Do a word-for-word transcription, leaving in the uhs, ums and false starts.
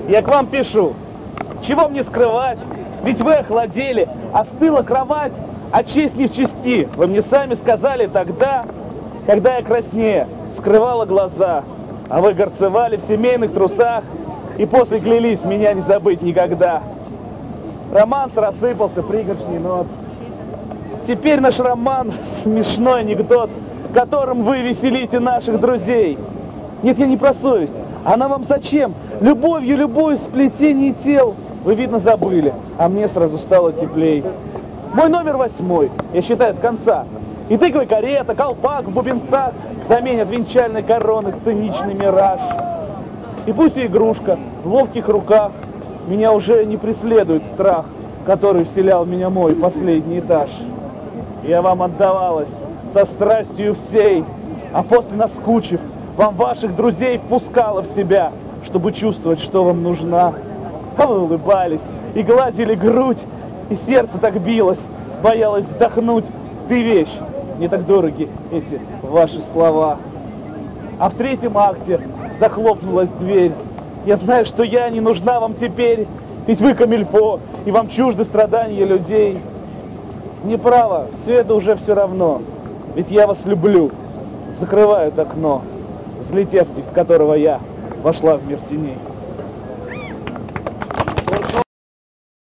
Я к вам пишу. Чего мне скрывать? Ведь вы охладели, остыла кровать, а честь не в чести. Вы мне сами сказали тогда, когда я краснее скрывала глаза, а вы горцевали в семейных трусах и после клялись меня не забыть никогда. Романс рассыпался пригоршней нот. Теперь наш роман — смешной анекдот, которым вы веселите наших друзей. Нет, я не про совесть. Она вам зачем? Любовью любую сплетение тел вы, видно, забыли, а мне сразу стало теплей. Мой номер восьмой, я считаю, с конца. И тыквой карета, колпак в бубенцах заменят венчальной короны циничный мираж. И пусть и игрушка в ловких руках меня уже не преследует страх, который вселял в меня мой последний этаж. Я вам отдавалась со страстью всей, а после, наскучив, вам ваших друзей впускала в себя, чтобы чувствовать, что вам нужна. А вы улыбались и гладили грудь, и сердце так билось, боялась вздохнуть. Ты вещь, не так дороги эти ваши слова. А в третьем акте захлопнулась дверь. Я знаю, что я не нужна вам теперь, ведь вы камильфо, и вам чужды страдания людей. Неправо, все это уже все равно, ведь я вас люблю. Закрывают окно, взлетев из которого я вошла в мир теней.